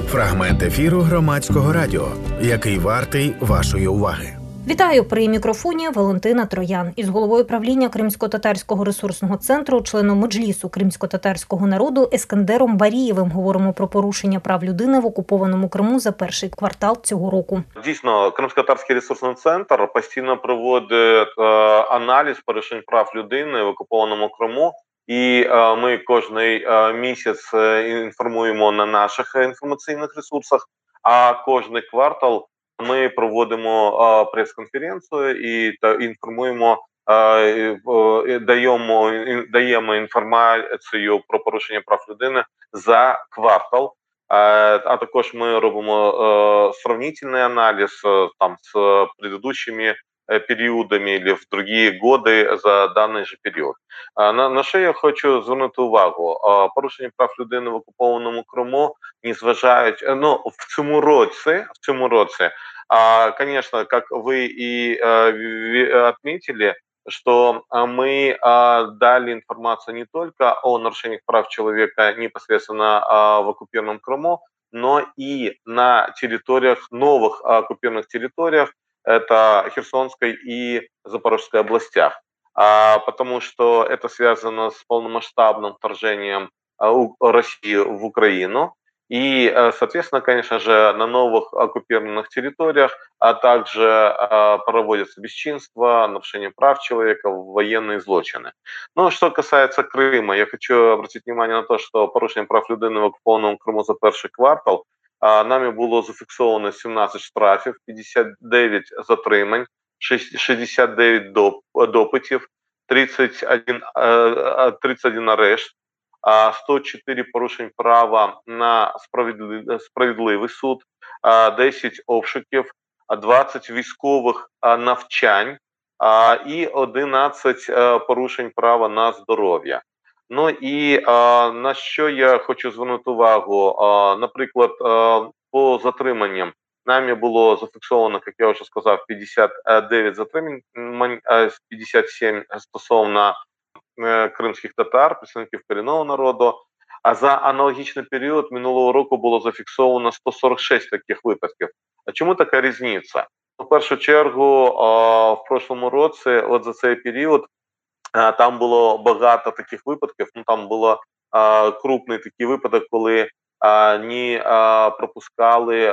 Фрагмент ефіру Громадського радіо, який вартий вашої уваги. Вітаю при мікрофоні Валентина Троян. Із головою правління Кримсько-татарського ресурсного центру, членом Меджлісу кримсько-татарського народу Ескендером Барієвим говоримо про порушення прав людини в окупованому Криму за перший квартал цього року. Дійсно, Кримсько-татарський ресурсний центр постійно проводить аналіз порушень прав людини в окупованому Криму. І ми кожний місяць інформуємо на наших інформаційних ресурсах, а кожний квартал ми проводимо прес-конференцію і інформуємо, даємо інформацію про порушення прав людини за квартал. А також ми робимо сравнительний аналіз там з предыдущими періодами або в інші роки за даний же період. На що я хочу звернути увагу? Порушення прав людини в окупованому Криму, незважаючи, в цьому році, конечно, как вы и отметили, что мы дали информацию не только о нарушениях прав человека непосредственно в оккупированном Крыму, но и на территориях, новых оккупированных территориях, это Херсонской и Запорожской областях. Потому что это связано с полномасштабным вторжением России в Украину. И, соответственно, конечно же, на новых оккупированных территориях, а также проводятся бесчинства, нарушение прав человека, военные злочины. Но что касается Крыма, я хочу обратить внимание на то, что порушение прав людини в оккупованном Криму за перший квартал нами було зафіксовано 17 штрафів, 59 затримань, 69 допитів, 31 арешт, 104 порушень права на справедливий суд, 10 обшуків, 20 військових навчань і 11 порушень права на здоров'я. Ну і на що я хочу звернути увагу, наприклад, по затриманням нами було зафіксовано, як я вже сказав, 59 затримань, 57 стосовно кримських татар, представників корінного народу, а за аналогічний період минулого року було зафіксовано 146 таких випадків. А чому така різниця? В першу чергу, в прошлому році, от за цей період, там було багато таких випадків, там було крупний такий випадок, коли не пропускали,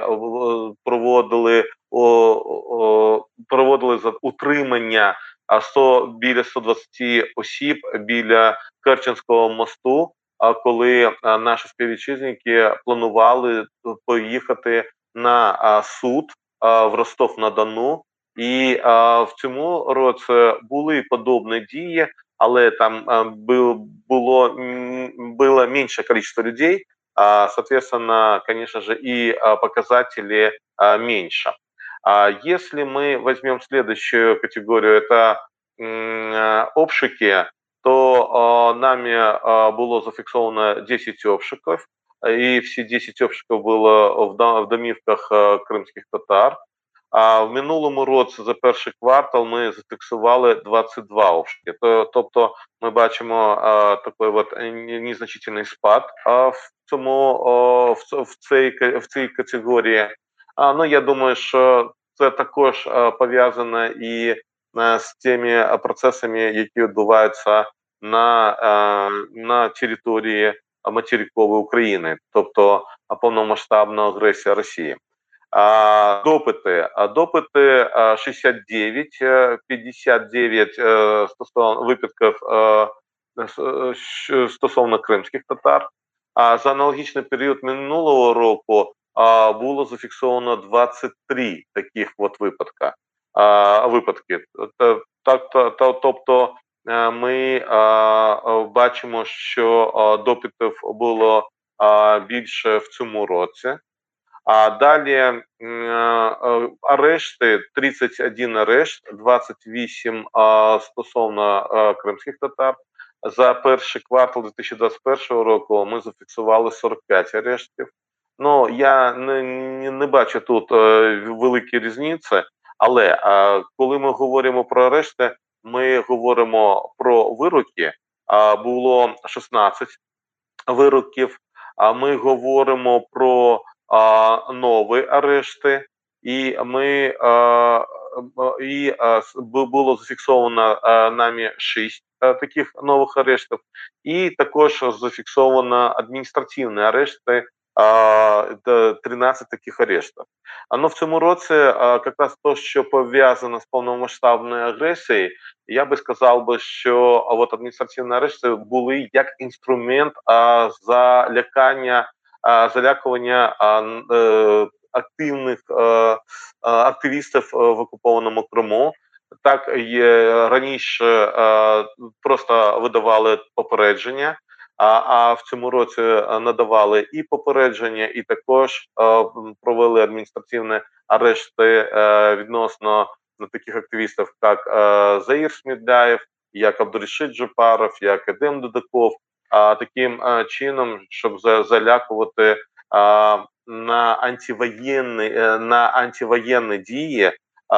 проводили утримання біля 120 осіб біля Керченського мосту, коли наші співвітчизники планували поїхати на суд в Ростов-на-Дону. І в цьому році були подобні дії, але там было меньше количество людей, соответственно, конечно же, и показатели меньше. Если мы возьмем следующую категорию, это обшуки, то нами было зафиксовано 10 обшуков, и все 10 обшуков было в домівках кримських татар. В минулому році за перший квартал ми зафіксували 22 обшуки. Тобто ми бачимо такий незначительний спад в цій категорії. Я думаю, що це також пов'язано і з тими процесами, які відбуваються на території материкової України, тобто повномасштабна агресія Росії. Допити 69, 59 випадків стосовно кримських татар. За аналогічний період минулого року було зафіксовано 23 таких випадки. Тобто ми бачимо, що допитів було більше в цьому році. А далі арешти, 31 арешт, 28 стосовно кримських татар. За перший квартал 2021 року ми зафіксували 45 арештів. Я не бачу тут великі різниці, але коли ми говоримо про арешти, ми говоримо про вироки. Було 16 вироків, ми говоримо про нові арешти, і було зафіксовано нами 6 таких нових арештів, і також зафіксовано адміністративні арешти, 13 таких арештів. Но в цьому році якраз те, що пов'язано з повномасштабною агресією, я би сказав, що от адміністративні арешти були як інструмент залякування активних активістів в окупованому Криму. Так раніше просто видавали попередження, а в цьому році надавали і попередження, і також провели адміністративні арешти відносно таких активістів, як Заїр Смірдяєв, як Абдурашид Джапаров, як Едем Дудаков, таким чином, щоб залякувати на антивоєнні дії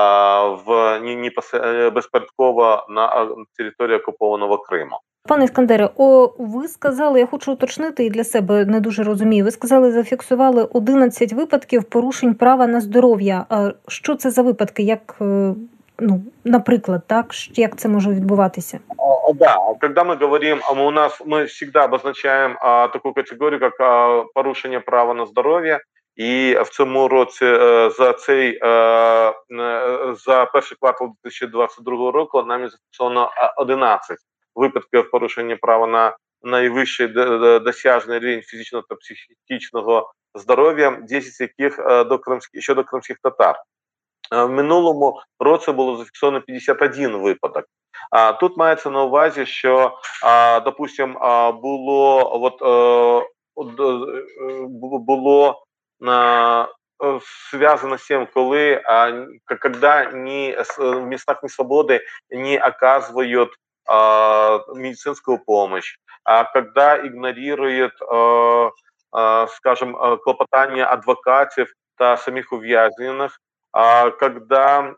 безпосередньо на території окупованого Криму. Пане Іскандере, ви сказали, я хочу уточнити і для себе не дуже розумію, ви сказали, зафіксували 11 випадків порушень права на здоров'я. Що це за випадки? Як, наприклад, так? Як це може відбуватися? Да, когда мы говорим, мы всегда обозначаем такую категорию, как порушення права на здоров'я. І в цьому році за перший квартал 2022 року нами зафіксовано 11 випадків порушення права на найвищий досяжний рівень фізичного та психічного здоров'я, 10 з яких щодо кримських татар. В минулому році було зафіксовано 51 випадок. Тут мається на увазі, що, допустим, було связано с тем, когда в местах несвободы не оказывают медицинскую помощь, когда игнорируют, скажем, клопотания адвокатів та самих ув'язнених, когда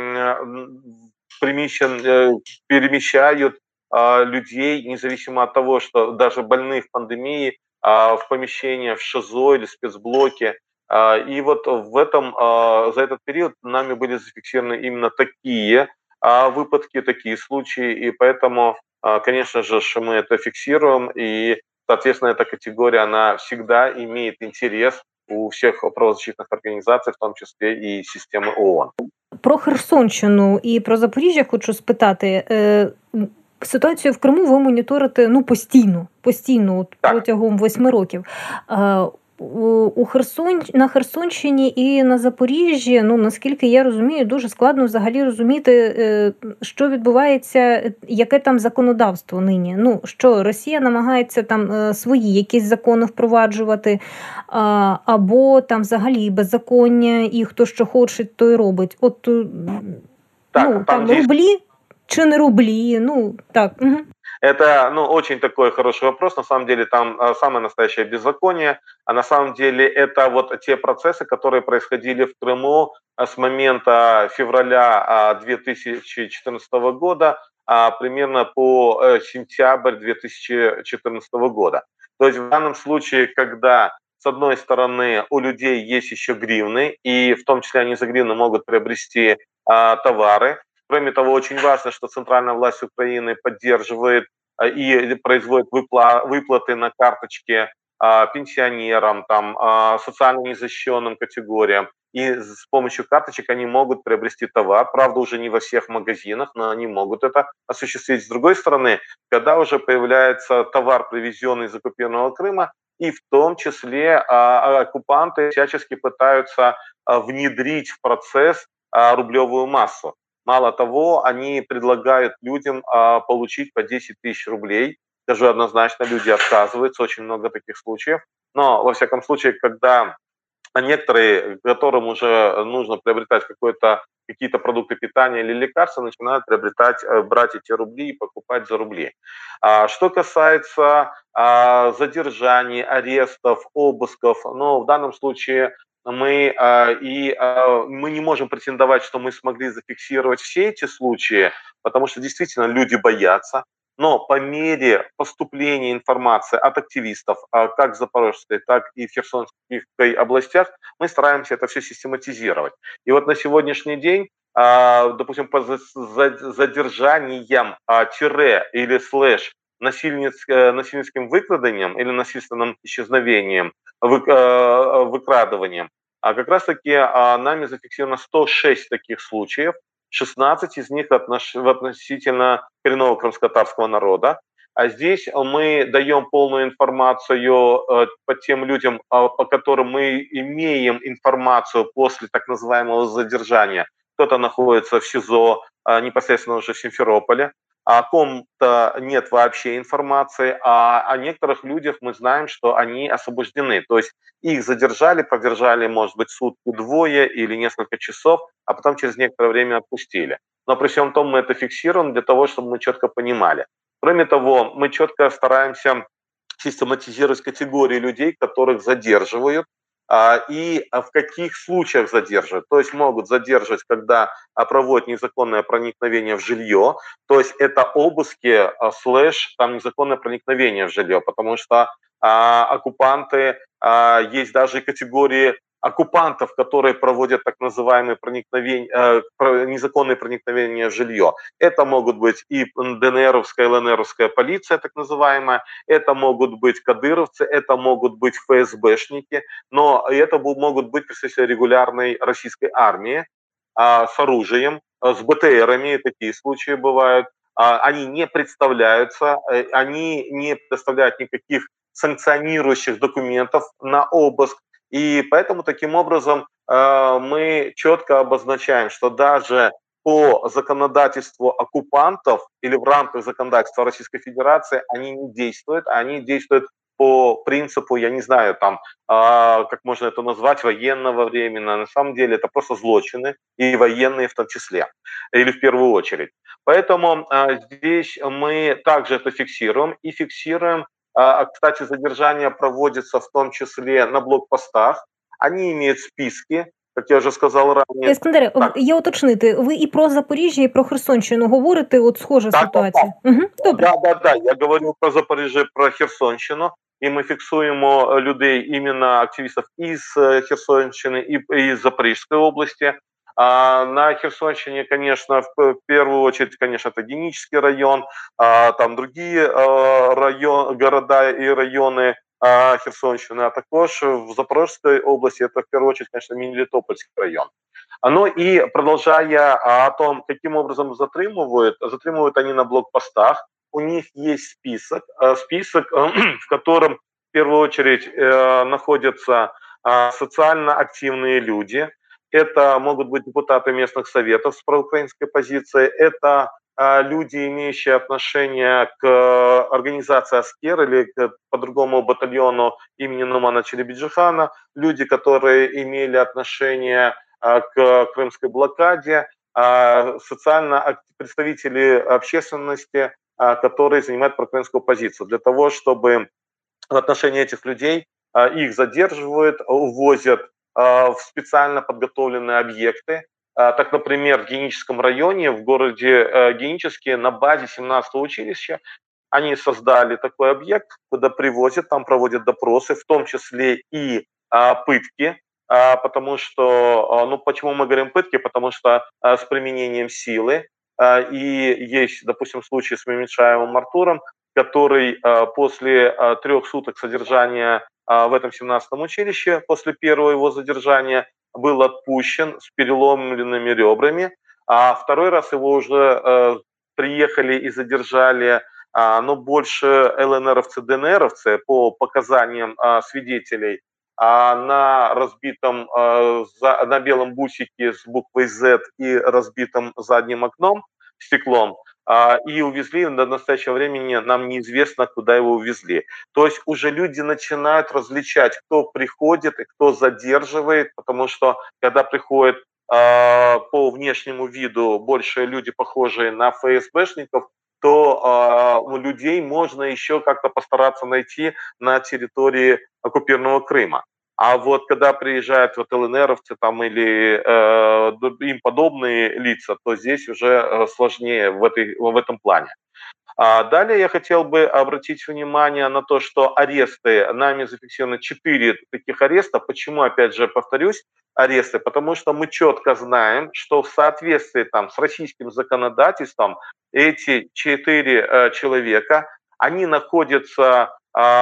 перемещают людей, независимо от того, что даже больных пандемией, в помещения, в ШИЗО или спецблоки. И вот за этот период нами были зафиксированы именно такие выпадки, такие случаи, и поэтому, конечно же, мы это фиксируем, и, соответственно, эта категория, она всегда имеет интерес у всех правозащитных организаций, в тому числі і системи ООН. Про Херсонщину і про Запоріжжя хочу спитати. Ситуацію в Криму ви моніторите постійно протягом 8 років. На Херсонщині і на Запоріжжі, наскільки я розумію, дуже складно взагалі розуміти, що відбувається, яке там законодавство нині. Що Росія намагається там свої якісь закони впроваджувати, або там взагалі беззаконня, і хто що хоче, то й робить. Там рублі чи не рублі, так. Угу. Это, очень такой хороший вопрос. На самом деле там самое настоящее беззаконие, а на самом деле это вот те процессы, которые происходили в Крыму с момента февраля 2014 года примерно по сентябрь 2014 года. То есть в данном случае, когда с одной стороны у людей есть еще гривны, и в том числе они за гривны могут приобрести товары. Кроме того, очень важно, что центральная власть Украины поддерживает и производит выплаты на карточке пенсионерам, социально незащищенным категориям. И с помощью карточек они могут приобрести товар. Правда, уже не во всех магазинах, но они могут это осуществить. С другой стороны, когда уже появляется товар, привезенный из оккупированного Крыма, и в том числе оккупанты всячески пытаются внедрить в процесс рублевую массу. Мало того, они предлагают людям получить по 10 тысяч рублей. Скажу однозначно, люди отказываются, очень много таких случаев. Но, во всяком случае, когда некоторые, которым уже нужно приобретать какие-то продукты питания или лекарства, начинают брать эти рубли и покупать за рубли. Что касается задержаний, арестов, обысков, в данном случае мы не можем претендовать, что мы смогли зафиксировать все эти случаи, потому что действительно люди боятся. но по мере поступления информации от активистов, как в Запорожской, так и в Херсонской областях, мы стараемся это все систематизировать. И вот на сегодняшний день, допустим, по задержаниям, тире или слэш насильницким выкрадением или насильственным исчезновением, выкрадыванием, как раз-таки нами зафиксировано 106 таких случаев, 16 из них относительно коренного крымско-татарского народа. А здесь мы даем полную информацию по тем людям, по которым мы имеем информацию после так называемого задержания. Кто-то находится в СИЗО, непосредственно уже в Симферополе, о ком-то нет вообще информации, а о некоторых людях мы знаем, что они освобождены. То есть их задержали, продержали, может быть, сутки-двое или несколько часов, а потом через некоторое время отпустили. Но при всем том мы это фиксируем для того, чтобы мы четко понимали. Кроме того, мы четко стараемся систематизировать категории людей, которых задерживают, и в каких случаях задерживают. То есть могут задерживать, когда проводят незаконное проникновение в жилье, то есть это обыски слэш там незаконное проникновение в жилье, потому что оккупанты, есть даже категории оккупантов, которые проводят так называемые незаконные проникновения в жилье. Это могут быть и ДНРовская, ЛНРовская полиция, так называемая, это могут быть кадыровцы, это могут быть ФСБшники, но это могут быть представители регулярной российской армии с оружием, с БТРами, такие случаи бывают. Они не представляются, они не предоставляют никаких санкционирующих документов на обыск. И поэтому таким образом мы четко обозначаем, что даже по законодательству оккупантов или в рамках законодательства Российской Федерации они не действуют, они действуют по принципу, я не знаю, там, как можно это назвать, военного времени. На самом деле это просто злочины, и военные в том числе, или в первую очередь. Поэтому здесь мы также это фиксируем и фиксируем. Кстати, задержания проводятся в том числе на блокпостах. Они имеют списки, как я вже сказав ранее. Іскандере, Так. є уточнити, ви і про Запоріжжя, і про Херсонщину говорите, от схожа Так, ситуація. Угу, добре. Да. Я говорю про Запоріжжя, про Херсонщину. І ми фіксуємо людей, іменно активістів із Херсонщини і із Запорізької області. На Херсонщине, конечно, в первую очередь, конечно, это Генический район, там другие города и районы Херсонщины, а також в Запорожской области это в первую очередь, конечно, Мелитопольский район. Ну и продолжая о том, каким образом затримывают они на блокпостах, у них есть список, в котором в первую очередь находятся социально активные люди. Это могут быть депутаты местных советов с проукраинской позицией, это люди, имеющие отношение к организации «Аскер» или по-другому батальону имени Нумана Челебиджихана, люди, которые имели отношение к крымской блокаде, представители общественности, которые занимают проукраинскую позицию. Для того, чтобы в отношении этих людей их задерживают, увозят в специально подготовленные объекты. Так, например, в Геническом районе, в городе Генический, на базе 17-го училища, они создали такой объект, куда привозят, там проводят допросы, в том числе и пытки, потому что, ну, почему мы говорим пытки? Потому что с применением силы, и есть, допустим, случай с Мемедшаевым Артуром, который после 3 суток содержания в этом 17-м училище, после первого его задержания, был отпущен с переломленными ребрами, а второй раз его уже приехали и задержали, но больше ЛНРовцы, ДНРовцы, по показаниям свидетелей, на разбитом, на белом бусике с буквой Z и разбитым задним окном, стеклом, и увезли, до настоящего времени нам неизвестно, куда его увезли. То есть уже люди начинают различать, кто приходит и кто задерживает, потому что когда приходят по внешнему виду больше люди, похожие на ФСБшников, то людей можно еще как-то постараться найти на территории оккупированного Крыма. А вот когда приезжают вот ЛНРовцы там или им подобные лица, то здесь уже сложнее в этом плане. Далее я хотел бы обратить внимание на то, что аресты, нами зафиксировано 4 таких ареста. Почему, опять же, повторюсь, аресты? Потому что мы четко знаем, что в соответствии там, с российским законодательством эти 4 человека, они находятся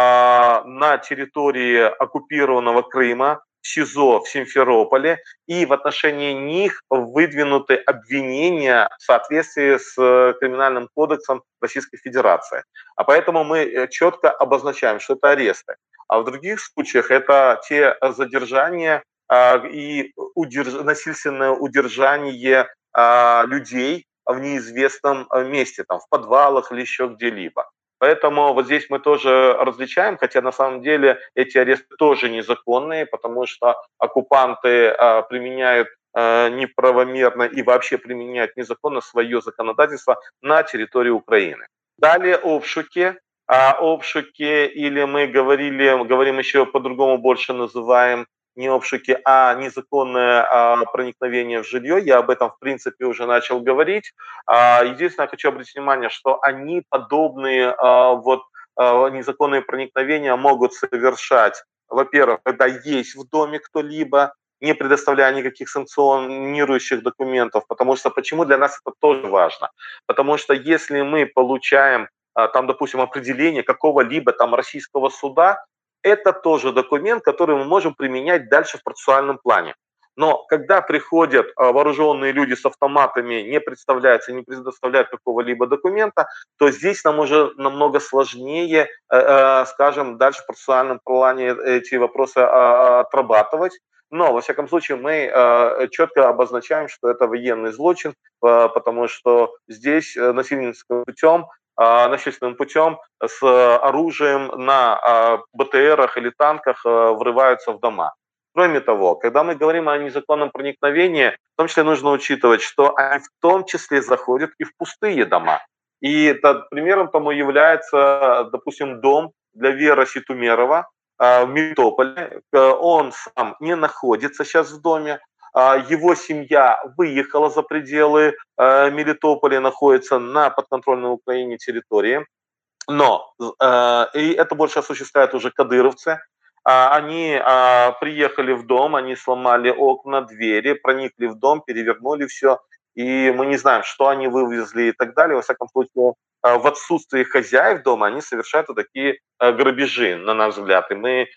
на территории оккупированного Крыма, в СИЗО в Симферополе, и в отношении них выдвинуты обвинения в соответствии с Криминальным кодексом Российской Федерации. А поэтому мы четко обозначаем, что это аресты. А в других случаях это те задержания и насильственное удержание людей в неизвестном месте, там, в подвалах или еще где-либо. Поэтому вот здесь мы тоже различаем, хотя на самом деле эти аресты тоже незаконные, потому что оккупанты применяют неправомерно и вообще применяют незаконно свое законодательство на территории Украины. Далее обшуки. Обшуки, или мы говорим еще по-другому, больше называем не обшуки, а незаконное проникновение в жилье. Я об этом, в принципе, уже начал говорить. Единственное, я хочу обратить внимание, что они подобные незаконные проникновения могут совершать, во-первых, когда есть в доме кто-либо, не предоставляя никаких санкционирующих документов, потому что почему для нас это тоже важно? Потому что если мы получаем там, допустим, определение какого-либо там российского суда, это тоже документ, который мы можем применять дальше в процессуальном плане. Но когда приходят вооруженные люди с автоматами, не представляются, не предоставляют какого-либо документа, то здесь нам уже намного сложнее, скажем, дальше в процессуальном плане эти вопросы отрабатывать. Но, во всяком случае, мы четко обозначаем, что это военный злочин, потому что здесь насильственным путем с оружием на БТРах или танках врываются в дома. Кроме того, когда мы говорим о незаконном проникновении, в том числе нужно учитывать, что они в том числе заходят и в пустые дома. И примером тому является, допустим, дом для Веры Ситумерова в Мелитополе. Он сам не находится сейчас в доме, его семья выехала за пределы Мелитополя, находится на подконтрольной Украине территории. Но и это больше осуществляют уже кадыровцы. Они приехали в дом, они сломали окна, двери, проникли в дом, перевернули все. И мы не знаем, что они вывезли и так далее. Во всяком случае, в отсутствии хозяев дома они совершают вот такие грабежи, на наш взгляд. И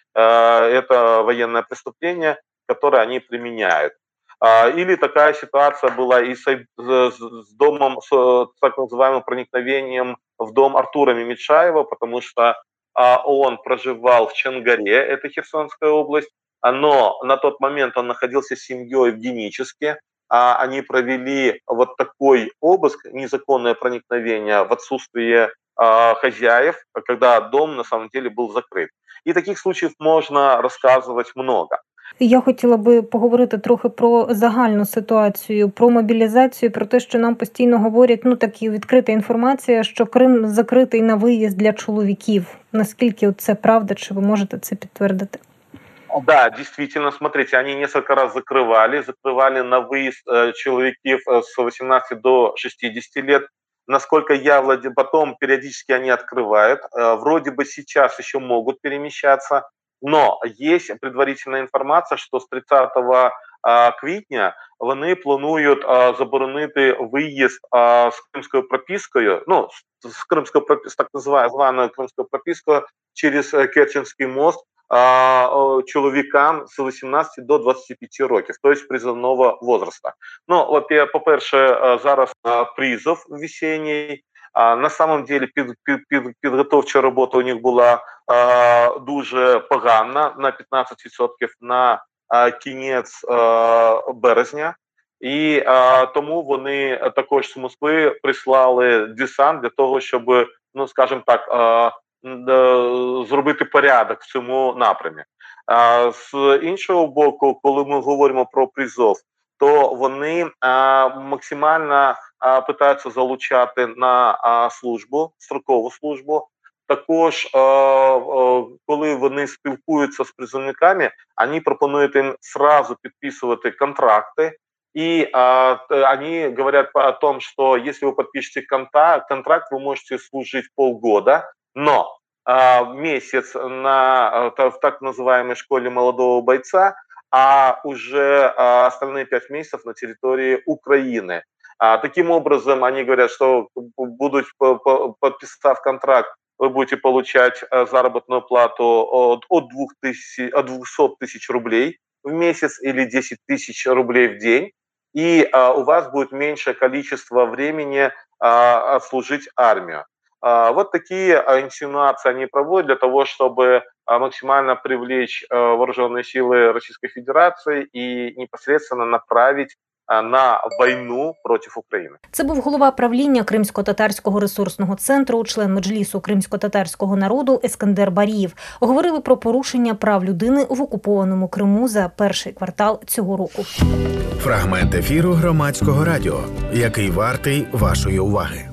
это военное преступление, которое они применяют. Или такая ситуация была и с домом, с так называемым проникновением в дом Артура Мемечаева, потому что он проживал в Чангаре, это Херсонская область, но на тот момент он находился с семьей в Геническе. Они провели вот такой обыск, незаконное проникновение в отсутствие хозяев, когда дом на самом деле был закрыт. І таких случаїв можна розказувати много. Я хотіла би поговорити трохи про загальну ситуацію, про мобілізацію, про те, що нам постійно говорять, такі відкрита інформація, що Крим закритий на виїзд для чоловіків. Наскільки це правда, чи ви можете це підтвердити? Да, действительно, смотрите, они несколько раз закрывали на выезд человеков с 18 до 60 лет. Насколько я владею, потом периодически они открывают. Вроде бы сейчас еще могут перемещаться, но есть предварительная информация, що з 30 квітня вони планують заборонити виїзд з кримською пропискою, з так званою кримською пропискою через Керченський мост чоловікам з 18 до 25 років, тобто призовного возраста. По-перше, зараз призов весенній. На самом деле підготовча робота у них була дуже погана, на 15% на кінець березня. І тому вони також з Москви прислали десант для того, щоб, скажімо так, зробити порядок в цьому напрямі. З іншого боку, коли ми говоримо про призов, то вони максимально питаються залучати на службу, строкову службу. Також, коли вони спілкуються з призовниками, вони пропонують їм одразу підписувати контракти И они говорят о том, что если вы подпишете контракт, вы можете служить полгода, но месяц в так называемой школе молодого бойца, а уже остальные 5 месяцев на территории Украины. Таким образом, они говорят, что подписав контракт, вы будете получать заработную плату от 200 тысяч рублей в месяц или 10 тысяч рублей в день, и у вас будет меньшее количество времени отслужить армию. Вот такие инсинуации они проводят для того, чтобы максимально привлечь вооруженные силы Российской Федерации и непосредственно направить на війну проти України. Це був голова правління Кримсько-татарського ресурсного центру, член Меджлісу кримсько-татарського народу Ескендер Барієв. Говорили про порушення прав людини в окупованому Криму за перший квартал цього року. Фрагмент ефіру Громадського радіо, який вартий вашої уваги.